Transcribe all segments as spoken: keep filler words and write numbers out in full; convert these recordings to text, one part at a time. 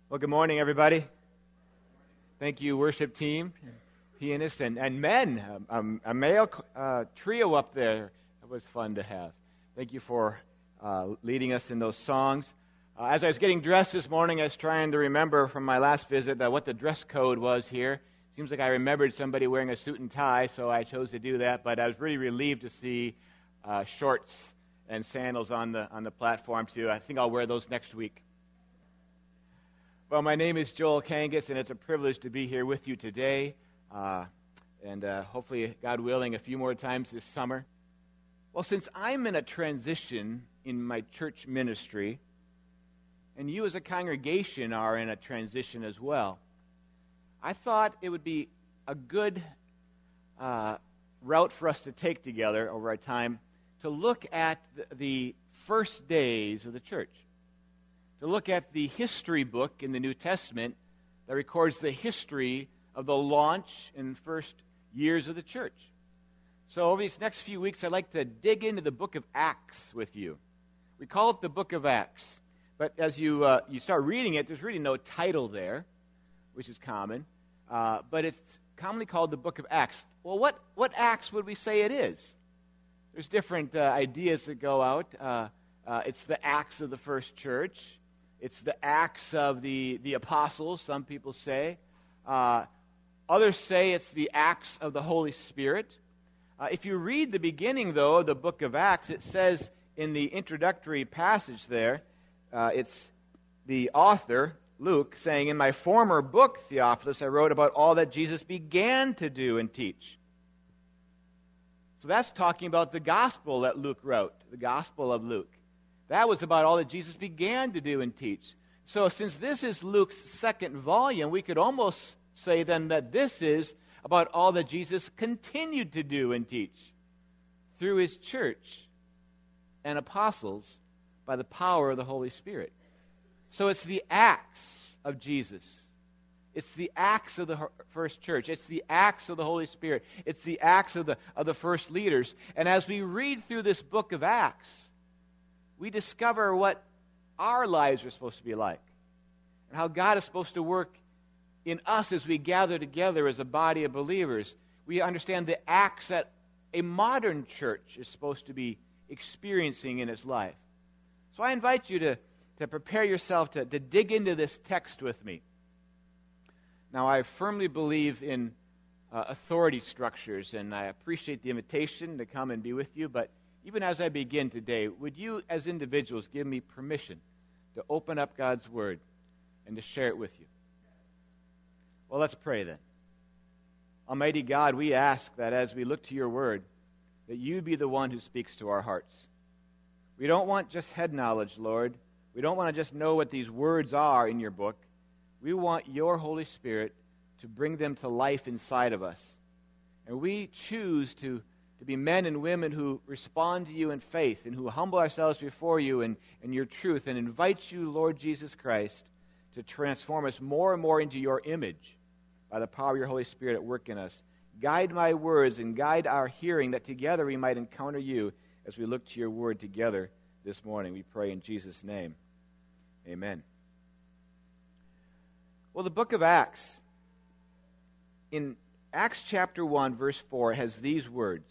Well, good morning, everybody. Thank you, worship team, pianists, and, and men. Um, a male uh, trio up there. It was fun to have. Thank you for uh, leading us in those songs. Uh, as I was getting dressed this morning, I was trying to remember from my last visit uh, what the dress code was here. Seems like I remembered somebody wearing a suit and tie, so I chose to do that. But I was really relieved to see uh, shorts and sandals on the on the platform, too. I think I'll wear those next week. Well, my name is Joel Kangas, and it's a privilege to be here with you today, uh, and uh, hopefully, God willing, a few more times this summer. Well, since I'm in a transition in my church ministry, and you as a congregation are in a transition as well, I thought it would be a good uh, route for us to take together over our time to look at the, the first days of the church. To look at the history book in the New Testament that records the history of the launch and first years of the church. So over these next few weeks, I'd like to dig into the book of Acts with you. We call it the book of Acts. But as you uh, you start reading it, there's really no title there, which is common. Uh, but it's commonly called the book of Acts. Well, what, what Acts would we say it is? There's different uh, ideas that go out. Uh, uh, it's the Acts of the first church. It's the Acts of the, the apostles, some people say. Uh, others say it's the Acts of the Holy Spirit. Uh, if you read the beginning, though, of the book of Acts, it says in the introductory passage there, uh, it's the author, Luke, saying, "In my former book, Theophilus, I wrote about all that Jesus began to do and teach." So that's talking about the gospel that Luke wrote, the gospel of Luke. That was about all that Jesus began to do and teach. So since this is Luke's second volume, we could almost say then that this is about all that Jesus continued to do and teach through his church and apostles by the power of the Holy Spirit. So it's the acts of Jesus. It's the acts of the first church. It's the acts of the Holy Spirit. It's the acts of the, of the first leaders. And as we read through this book of Acts, we discover what our lives are supposed to be like and how God is supposed to work in us as we gather together as a body of believers. We understand the acts that a modern church is supposed to be experiencing in its life. So I invite you to, to prepare yourself to, to dig into this text with me. Now, I firmly believe in uh, authority structures, and I appreciate the invitation to come and be with you, but even as I begin today, would you as individuals give me permission to open up God's Word and to share it with you? Well, let's pray then. Almighty God, we ask that as we look to your Word, that you be the one who speaks to our hearts. We don't want just head knowledge, Lord. We don't want to just know what these words are in your book. We want your Holy Spirit to bring them to life inside of us. And we choose to to be men and women who respond to you in faith and who humble ourselves before you in, in your truth and invite you, Lord Jesus Christ, to transform us more and more into your image by the power of your Holy Spirit at work in us. Guide my words and guide our hearing, that together we might encounter you as we look to your word together this morning. We pray in Jesus' name. Amen. Well, the book of Acts, in Acts chapter one, verse four, has these words.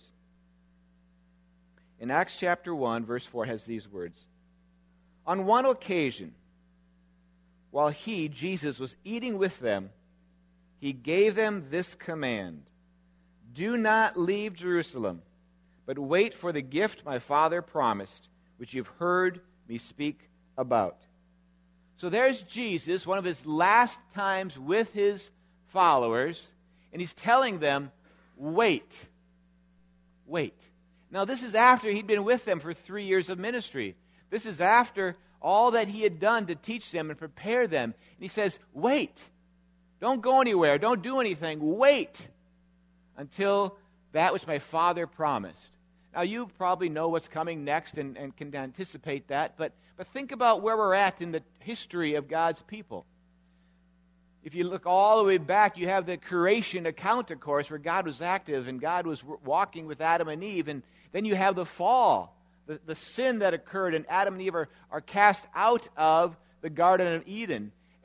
In Acts chapter one, verse four, has these words. On one occasion, while he, Jesus, was eating with them, he gave them this command: "Do not leave Jerusalem, but wait for the gift my Father promised, which you've heard me speak about." So there's Jesus, one of his last times with his followers, and he's telling them, wait, wait. Now, this is after he'd been with them for three years of ministry. This is after all that he had done to teach them and prepare them. And he says, wait. Don't go anywhere. Don't do anything. Wait until that which my Father promised. Now, you probably know what's coming next and, and can anticipate that, but, but think about where we're at in the history of God's people. If you look all the way back, you have the creation account, of course, where God was active and God was walking with Adam and Eve. And then you have the fall, the, the sin that occurred, and Adam and Eve are, are cast out of the Garden of Eden.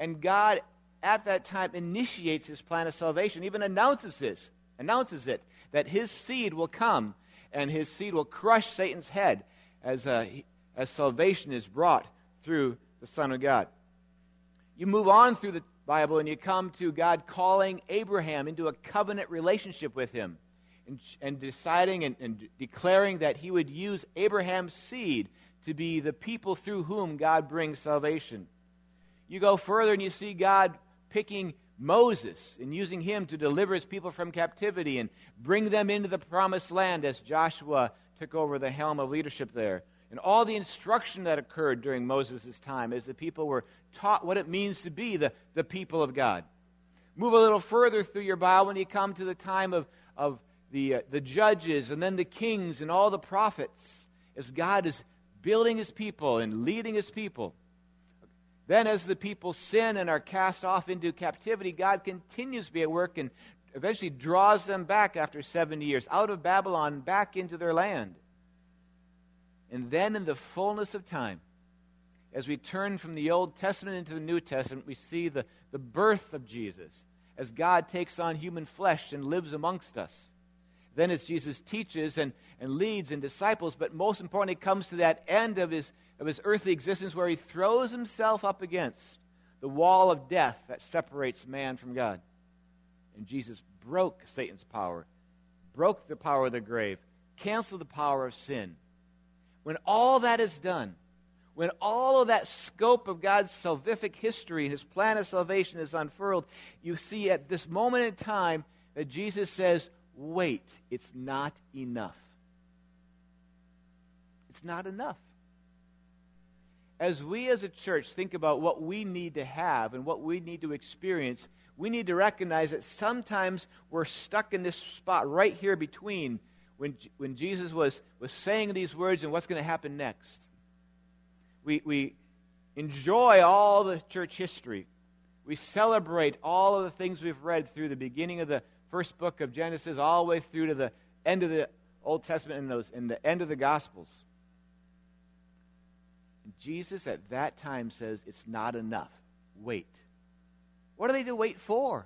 And God, at that time, initiates his plan of salvation, even announces this, announces it, that his seed will come, and his seed will crush Satan's head as, uh, as salvation is brought through the Son of God. You move on through the Bible, and you come to God calling Abraham into a covenant relationship with him, and, and deciding and, and declaring that he would use Abraham's seed to be the people through whom God brings salvation. You go further and you see God picking Moses and using him to deliver his people from captivity and bring them into the promised land as Joshua took over the helm of leadership there. And all the instruction that occurred during Moses' time as the people were taught what it means to be the, the people of God. Move a little further through your Bible and you come to the time of, of the, uh, the judges and then the kings and all the prophets as God is building his people and leading his people. Then as the people sin and are cast off into captivity, God continues to be at work and eventually draws them back after seventy years out of Babylon back into their land. And then in the fullness of time, as we turn from the Old Testament into the New Testament, we see the, the birth of Jesus as God takes on human flesh and lives amongst us. Then as Jesus teaches and, and leads and disciples, but most importantly comes to that end of his, of his earthly existence where he throws himself up against the wall of death that separates man from God. And Jesus broke Satan's power, broke the power of the grave, canceled the power of sin. When all that is done, when all of that scope of God's salvific history, his plan of salvation is unfurled, you see at this moment in time that Jesus says, wait, it's not enough. It's not enough. As we as a church think about what we need to have and what we need to experience, we need to recognize that sometimes we're stuck in this spot right here between when, when Jesus was, was saying these words and what's going to happen next. We, we enjoy all the church history. We celebrate all of the things we've read through the beginning of the first book of Genesis all the way through to the end of the Old Testament and those and the end of the Gospels. And Jesus at that time says it's not enough. Wait. What are they to wait for?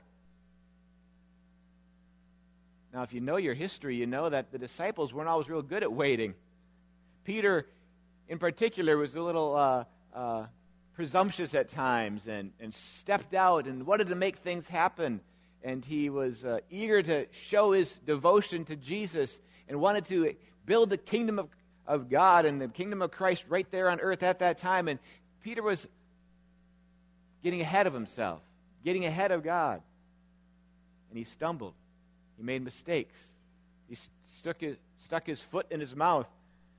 Now, if you know your history, you know that the disciples weren't always real good at waiting. Peter, in particular, was a little uh, uh, presumptuous at times and, and stepped out and wanted to make things happen. And he was uh, eager to show his devotion to Jesus and wanted to build the kingdom of, of God and the kingdom of Christ right there on earth at that time. And Peter was getting ahead of himself, getting ahead of God. And he stumbled. He made mistakes. He stuck his, stuck his foot in his mouth.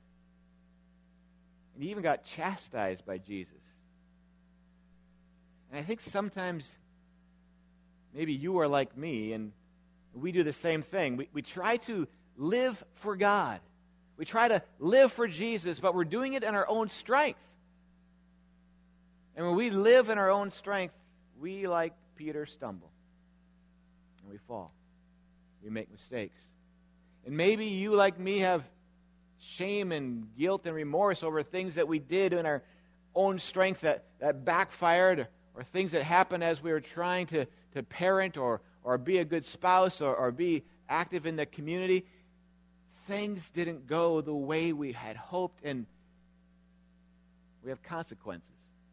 And he even got chastised by Jesus. And I think sometimes maybe you are like me, and we do the same thing. We, we try to live for God. We try to live for Jesus, but we're doing it in our own strength. And when we live in our own strength, we, like Peter, stumble. And we fall. We make mistakes. And maybe you, like me, have shame and guilt and remorse over things that we did in our own strength that, that backfired, or, or things that happened as we were trying to, to parent or, or be a good spouse or, or be active in the community. Things didn't go the way we had hoped, and we have consequences.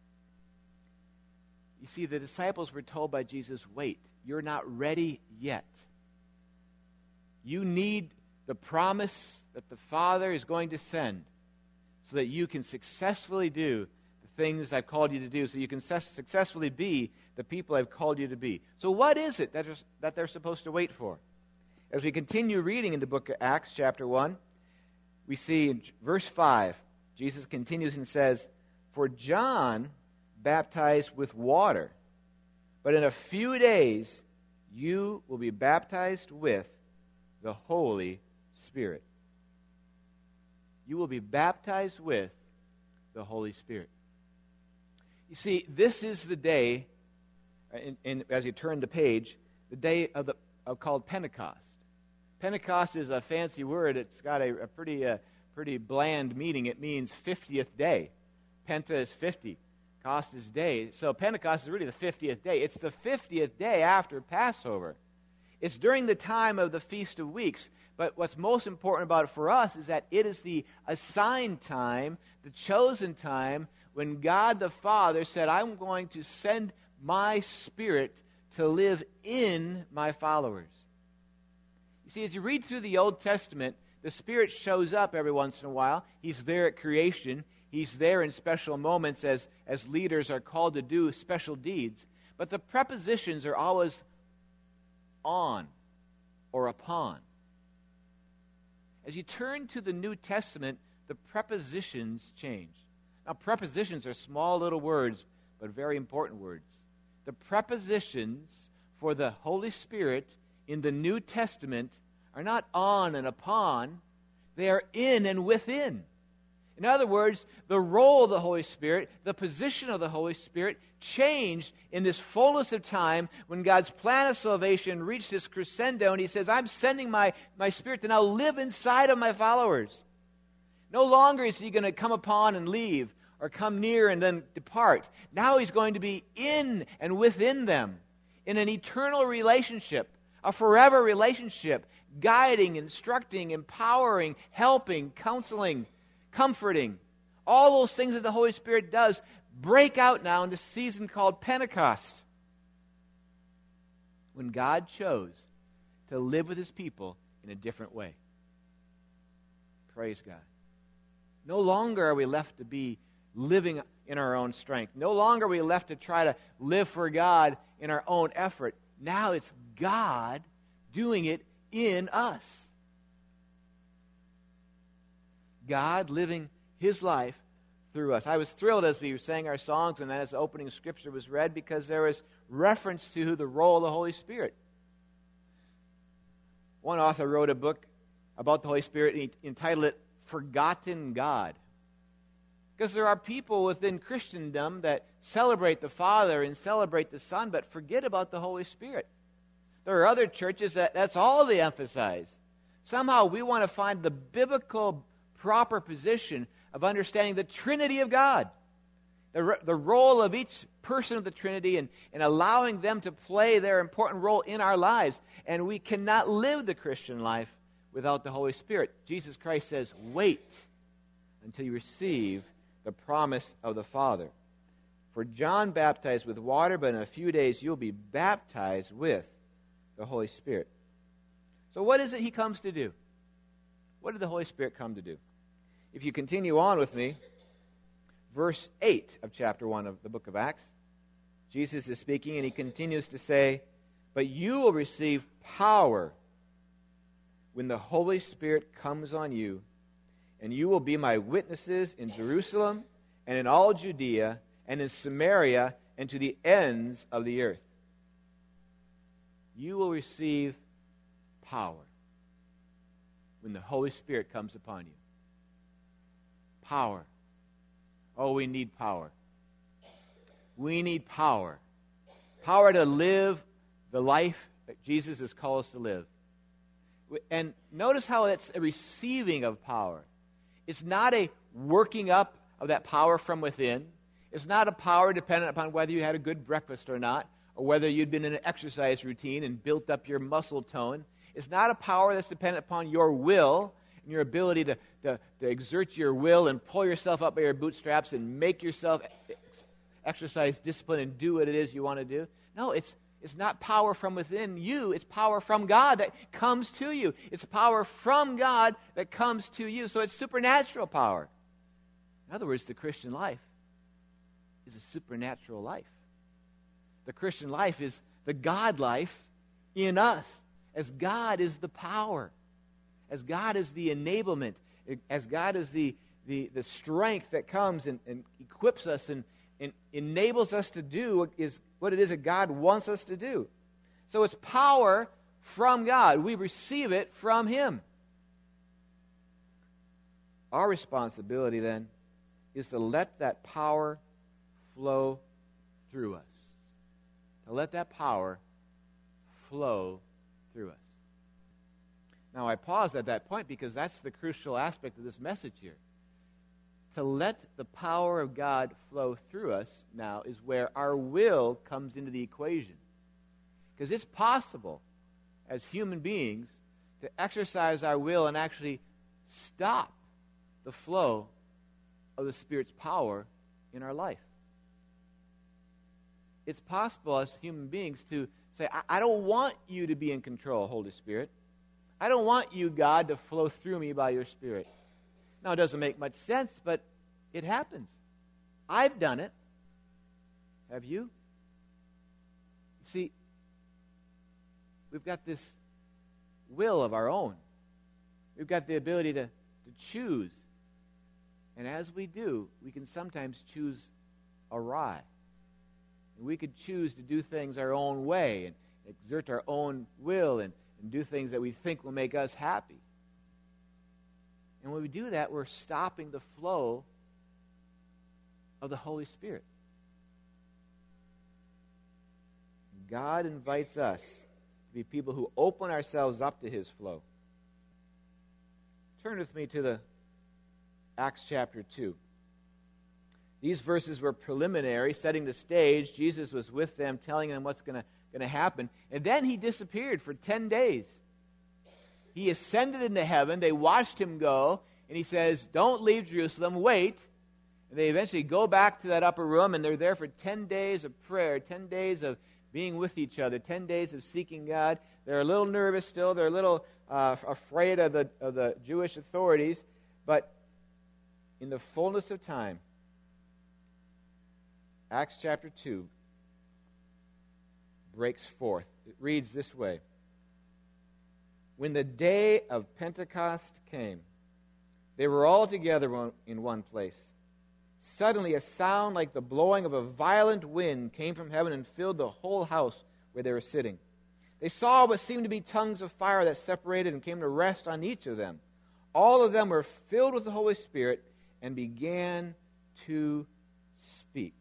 You see, the disciples were told by Jesus, wait, you're not ready yet. You need the promise that the Father is going to send so that you can successfully do the things I've called you to do, so you can su- successfully be the people I've called you to be. So what is it that, is, that they're supposed to wait for? As we continue reading in the book of Acts, chapter one, we see in verse five, Jesus continues and says, for John baptized with water, but in a few days you will be baptized with the Holy Spirit. You will be baptized with the Holy Spirit. You see, this is the day, in, in, as you turn the page, the day of the of called Pentecost. Pentecost is a fancy word. It's got a, a pretty uh, pretty bland meaning. It means fiftieth day. Penta is fifty. Pentecost is day. So Pentecost is really the fiftieth day. It's the fiftieth day after Passover. It's during the time of the Feast of Weeks. But what's most important about it for us is that it is the assigned time, the chosen time, when God the Father said, I'm going to send my Spirit to live in my followers. You see, as you read through the Old Testament, the Spirit shows up every once in a while. He's there at creation. He's there in special moments as, as leaders are called to do special deeds. But the prepositions are always on or upon. As you turn to the New Testament, the prepositions change. Now, prepositions are small little words, but very important words. The prepositions for the Holy Spirit in the New Testament are not on and upon, they are in and within. In other words, the role of the Holy Spirit, the position of the Holy Spirit changed in this fullness of time when God's plan of salvation reached its crescendo, and He says, I'm sending my, my Spirit to now live inside of my followers. No longer is He going to come upon and leave, or come near and then depart. Now He's going to be in and within them, in an eternal relationship, a forever relationship, guiding, instructing, empowering, helping, counseling, comforting. All those things that the Holy Spirit does break out now in this season called Pentecost, when God chose to live with His people in a different way. Praise God. No longer are we left to be living in our own strength. No longer are we left to try to live for God in our own effort. Now it's God doing it in us. God living His life through us. I was thrilled as we sang our songs and as the opening scripture was read, because there was reference to the role of the Holy Spirit. One author wrote a book about the Holy Spirit, and he entitled it Forgotten God. Because there are people within Christendom that celebrate the Father and celebrate the Son, but forget about the Holy Spirit. There are other churches that that's all they emphasize. Somehow we want to find the biblical proper position of understanding the Trinity of God, the, the role of each person of the Trinity, and, and allowing them to play their important role in our lives. And we cannot live the Christian life without the Holy Spirit. Jesus Christ says, wait until you receive the promise of the Father. For John baptized with water, but in a few days you'll be baptized with the Holy Spirit. So what is it He comes to do? What did the Holy Spirit come to do? If you continue on with me, verse eight of chapter one of the book of Acts, Jesus is speaking and He continues to say, but you will receive power when the Holy Spirit comes on you, and you will be my witnesses in Jerusalem and in all Judea and in Samaria and to the ends of the earth. You will receive power when the Holy Spirit comes upon you. Power. Oh, we need power. We need power. Power to live the life that Jesus has called us to live. And notice how it's a receiving of power. It's not a working up of that power from within. It's not a power dependent upon whether you had a good breakfast or not, or whether you'd been in an exercise routine and built up your muscle tone. It's not a power that's dependent upon your will and your ability to, to, to exert your will and pull yourself up by your bootstraps and make yourself exercise discipline and do what it is you want to do. No, it's It's not power from within you. It's power from God that comes to you. It's power from God that comes to you. So it's supernatural power. In other words, the Christian life is a supernatural life. The Christian life is the God life in us, as God is the power, as God is the enablement, as God is the, the, the strength that comes and, and equips us and, and enables us to do what, is, what it is that God wants us to do. So it's power from God. We receive it from Him. Our responsibility then is to let that power flow through us. To let that power flow through us. Now I paused at that point because that's the crucial aspect of this message here. to let the power of God flow through us now is where our will comes into the equation. Because it's possible, as human beings, to exercise our will and actually stop the flow of the Spirit's power in our life. It's possible as human beings to say, I, I don't want you to be in control, Holy Spirit. I don't want you, God, to flow through me by your Spirit. Now, it doesn't make much sense, but it happens. I've done it. Have you? See, we've got this will of our own. We've got the ability to, to choose. And as we do, we can sometimes choose awry. And we could choose to do things our own way and exert our own will and, and do things that we think will make us happy. And when we do that, we're stopping the flow of the Holy Spirit. God invites us to be people who open ourselves up to His flow. Turn with me to the Acts chapter two. These verses were preliminary, setting the stage. Jesus was with them, telling them what's going to happen. And then He disappeared for ten days. He ascended into heaven. They watched Him go. And He says, don't leave Jerusalem, wait. And they eventually go back to that upper room, and they're there for ten days of prayer, ten days of being with each other, ten days of seeking God. They're a little nervous still. They're a little uh, afraid of the, of the Jewish authorities. But in the fullness of time, Acts chapter two breaks forth. It reads this way. When the day of Pentecost came, they were all together in one place. Suddenly a sound like the blowing of a violent wind came from heaven and filled the whole house where they were sitting. They saw what seemed to be tongues of fire that separated and came to rest on each of them. All of them were filled with the Holy Spirit and began to speak.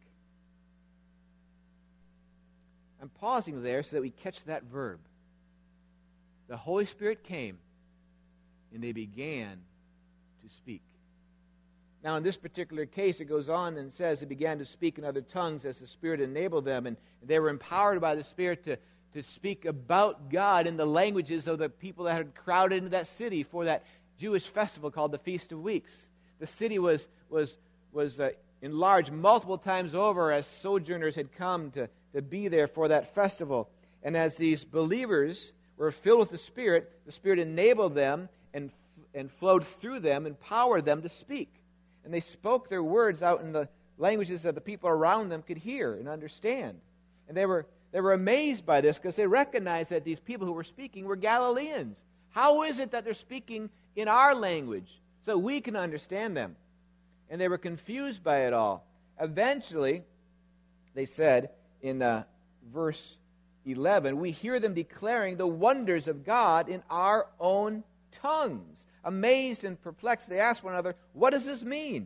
I'm pausing there so that we catch that verb. The Holy Spirit came, and they began to speak. Now, in this particular case, it goes on and says they began to speak in other tongues as the Spirit enabled them, and they were empowered by the Spirit to, to speak about God in the languages of the people that had crowded into that city for that Jewish festival called the Feast of Weeks. The city was, was, was uh, enlarged multiple times over as sojourners had come to, to be there for that festival. And as these believers were filled with the Spirit, the Spirit enabled them and, and flowed through them, empowered them to speak. And they spoke their words out in the languages that the people around them could hear and understand. And they were, they were amazed by this because they recognized that these people who were speaking were Galileans. How is it that they're speaking in our language so we can understand them? And they were confused by it all. Eventually, they said in uh, verse eleven, we hear them declaring the wonders of God in our own tongues. Amazed and perplexed, they asked one another, what does this mean?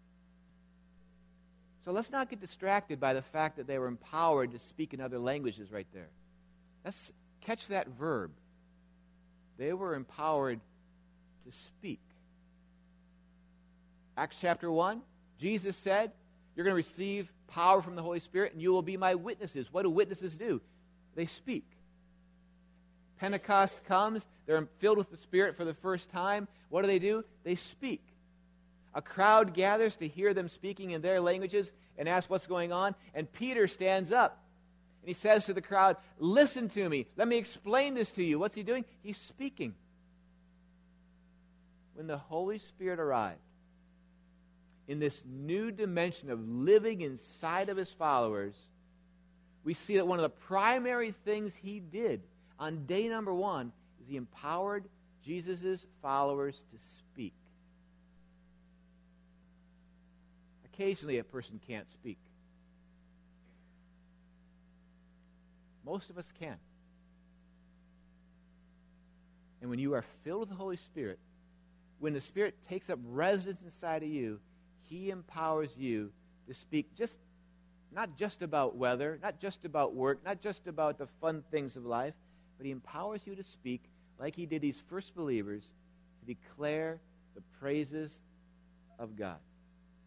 So let's not get distracted by the fact that they were empowered to speak in other languages right there. Let's catch that verb. They were empowered to speak. Acts chapter one, Jesus said, you're going to receive power from the Holy Spirit and you will be my witnesses. What do witnesses do? They speak. Pentecost comes, they're filled with the Spirit for the first time. What do they do? They speak. A crowd gathers to hear them speaking in their languages and ask what's going on. And Peter stands up and he says to the crowd, listen to me. Let me explain this to you. What's he doing? He's speaking. When the Holy Spirit arrived in this new dimension of living inside of his followers, we see that one of the primary things he did on day number one is he empowered Jesus' followers to speak. Occasionally a person can't speak. Most of us can. And when you are filled with the Holy Spirit, when the Spirit takes up residence inside of you, he empowers you to speak just not just about weather, not just about work, not just about the fun things of life, but he empowers you to speak like he did these first believers to declare the praises of God.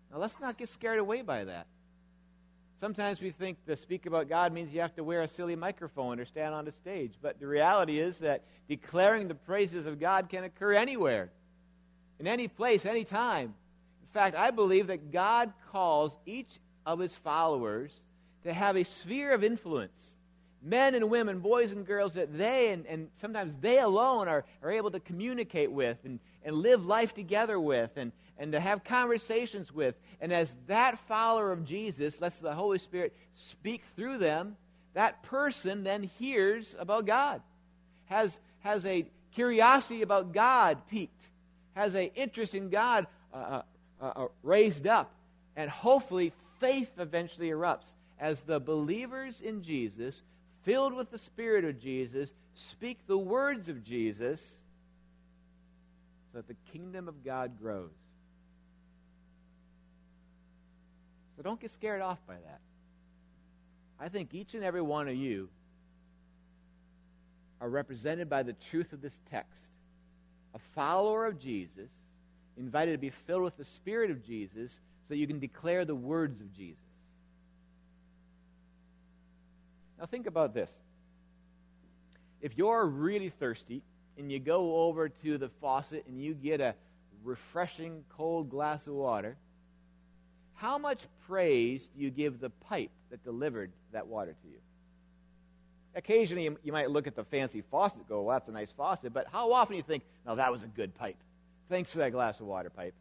Now, let's not get scared away by that. Sometimes we think to speak about God means you have to wear a silly microphone or stand on a stage. But the reality is that declaring the praises of God can occur anywhere, in any place, any time. In fact, I believe that God calls each of his followers to have a sphere of influence. Men and women, boys and girls that they and, and sometimes they alone are, are able to communicate with and, and live life together with and, and to have conversations with. And as that follower of Jesus lets the Holy Spirit speak through them, that person then hears about God, has, has a curiosity about God piqued, has an interest in God uh, uh, uh, raised up, and hopefully faith eventually erupts as the believers in Jesus, filled with the Spirit of Jesus, speak the words of Jesus so that the kingdom of God grows. So don't get scared off by that. I think each and every one of you are represented by the truth of this text. A follower of Jesus, invited to be filled with the Spirit of Jesus so you can declare the words of Jesus. Now think about this. If you're really thirsty and you go over to the faucet and you get a refreshing cold glass of water, how much praise do you give the pipe that delivered that water to you? Occasionally you, you might look at the fancy faucet and go, well, that's a nice faucet, but how often do you think, no, that was a good pipe. Thanks for that glass of water, pipe.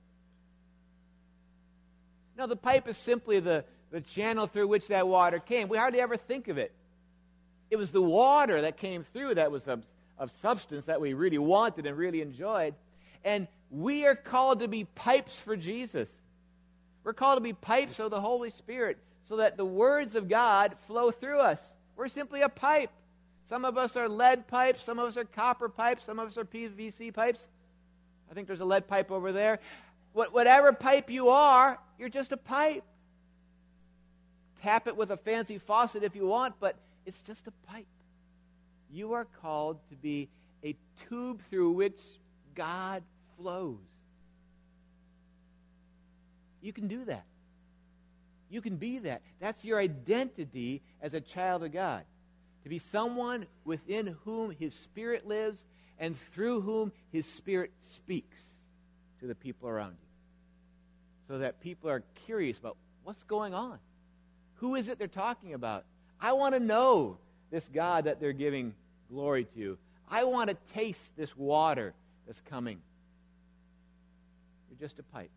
No, the pipe is simply the, the channel through which that water came. We hardly ever think of it. It was the water that came through that was of, of substance that we really wanted and really enjoyed. And we are called to be pipes for Jesus. We're called to be pipes for the Holy Spirit so that the words of God flow through us. We're simply a pipe. Some of us are lead pipes. Some of us are copper pipes. Some of us are P V C pipes. I think there's a lead pipe over there. What, whatever pipe you are, you're just a pipe. Tap it with a fancy faucet if you want, but it's just a pipe. You are called to be a tube through which God flows. You can do that. You can be that. That's your identity as a child of God. To be someone within whom His Spirit lives and through whom His Spirit speaks to the people around you. So that people are curious about what's going on. Who is it they're talking about? I want to know this God that they're giving glory to. I want to taste this water that's coming. You're just a pipe.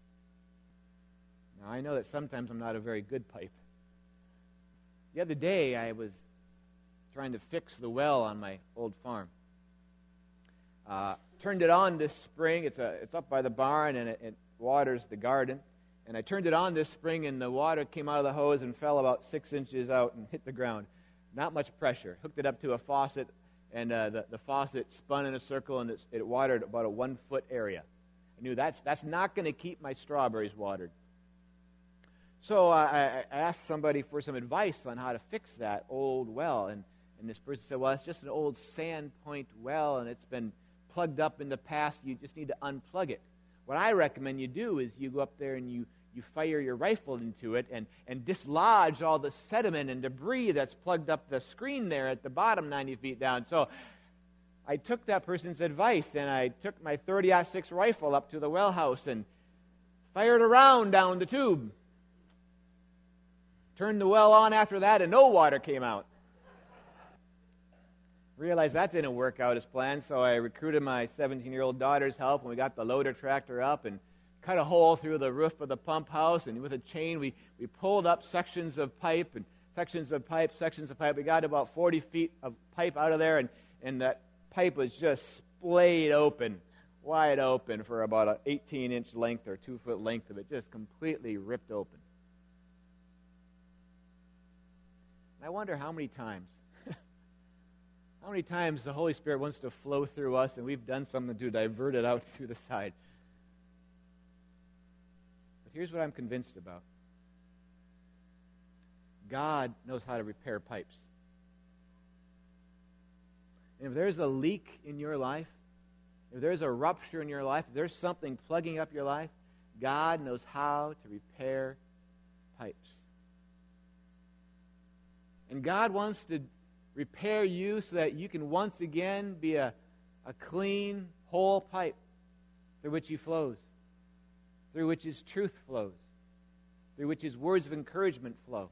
Now, I know that sometimes I'm not a very good pipe. The other day, I was trying to fix the well on my old farm. Uh, turned it on this spring. It's a it's up by the barn, and it, it waters the garden. And I turned it on this spring, and the water came out of the hose and fell about six inches out and hit the ground. Not much pressure. Hooked it up to a faucet, and uh, the, the faucet spun in a circle, and it, it watered about a one-foot area. I knew that's, that's not going to keep my strawberries watered. So uh, I, I asked somebody for some advice on how to fix that old well, and, and this person said, well, it's just an old sand point well, and it's been plugged up in the past. You just need to unplug it. What I recommend you do is you go up there and you, you fire your rifle into it and, and dislodge all the sediment and debris that's plugged up the screen there at the bottom ninety feet down. So I took that person's advice, and I took my thirty aught six rifle up to the well house and fired around down the tube. Turned the well on after that, and no water came out. Realized that didn't work out as planned, so I recruited my seventeen-year-old daughter's help, and we got the loader tractor up and cut a hole through the roof of the pump house, and with a chain we, we pulled up sections of pipe and sections of pipe, sections of pipe. We got about forty feet of pipe out of there, and, and that pipe was just splayed open, wide open for about an eighteen-inch length or two-foot length of it, just completely ripped open. And I wonder how many times How many times the Holy Spirit wants to flow through us and we've done something to divert it out through the side. But here's what I'm convinced about. God knows how to repair pipes. And if there's a leak in your life, if there's a rupture in your life, if there's something plugging up your life, God knows how to repair pipes. And God wants to repair you so that you can once again be a, a clean, whole pipe through which He flows, through which His truth flows, through which His words of encouragement flow.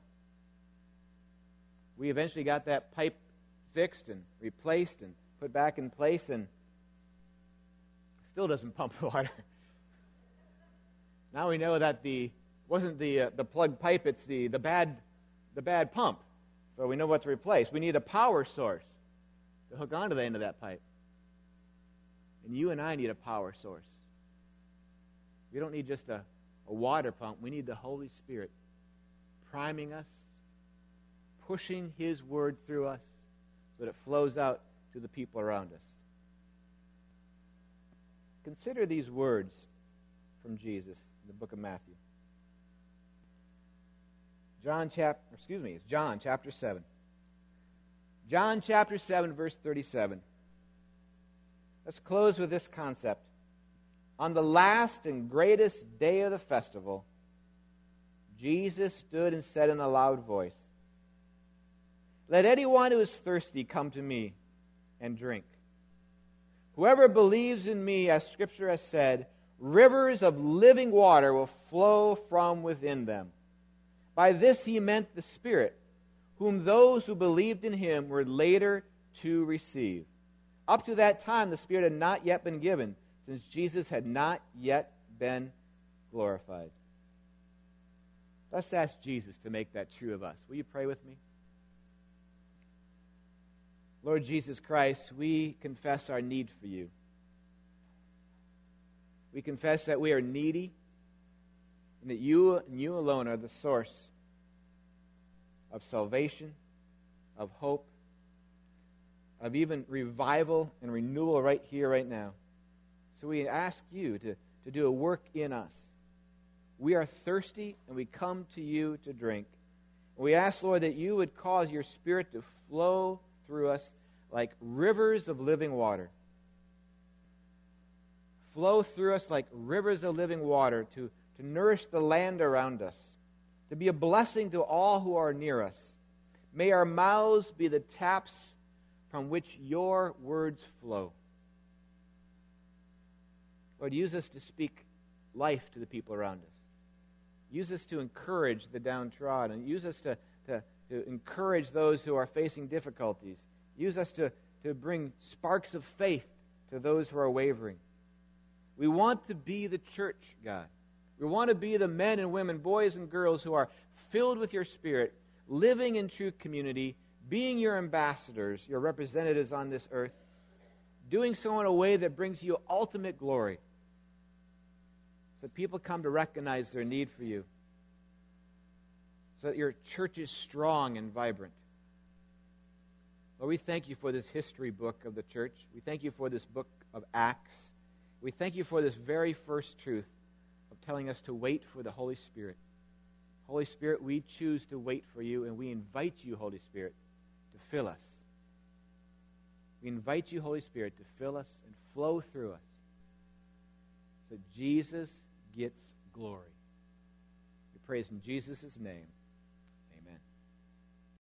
We eventually got that pipe fixed and replaced and put back in place, and still doesn't pump water. Now we know that the wasn't the uh, the plugged pipe; it's the the bad the bad pump. So we know what to replace. We need a power source to hook onto the end of that pipe. And you and I need a power source. We don't need just a, a water pump. We need the Holy Spirit priming us, pushing His word through us so that it flows out to the people around us. Consider these words from Jesus in the book of Matthew. John chapter, excuse me, it's John chapter seven. John chapter seven, verse thirty-seven. Let's close with this concept. On the last and greatest day of the festival, Jesus stood and said in a loud voice, "Let anyone who is thirsty come to me and drink. Whoever believes in me, as Scripture has said, rivers of living water will flow from within them." By this he meant the Spirit, whom those who believed in him were later to receive. Up to that time, the Spirit had not yet been given, since Jesus had not yet been glorified. Let's ask Jesus to make that true of us. Will you pray with me? Lord Jesus Christ, we confess our need for you. We confess that we are needy and that you and you alone are the source of salvation, of hope, of even revival and renewal right here, right now. So we ask you to, to do a work in us. We are thirsty and we come to you to drink. We ask, Lord, that you would cause your Spirit to flow through us like rivers of living water. Flow through us like rivers of living water to, to nourish the land around us, to be a blessing to all who are near us. May our mouths be the taps from which your words flow. Lord, use us to speak life to the people around us. Use us to encourage the downtrodden. Use us to, to, to encourage those who are facing difficulties. Use us to, to bring sparks of faith to those who are wavering. We want to be the church, God. We want to be the men and women, boys and girls who are filled with your Spirit, living in true community, being your ambassadors, your representatives on this earth, doing so in a way that brings you ultimate glory, so that people come to recognize their need for you, so that your church is strong and vibrant. Lord, we thank you for this history book of the church. We thank you for this book of Acts. We thank you for this very first truth of telling us to wait for the Holy Spirit. Holy Spirit, we choose to wait for you, and we invite you, Holy Spirit, to fill us. We invite you, Holy Spirit, to fill us and flow through us so Jesus gets glory. We praise in Jesus' name.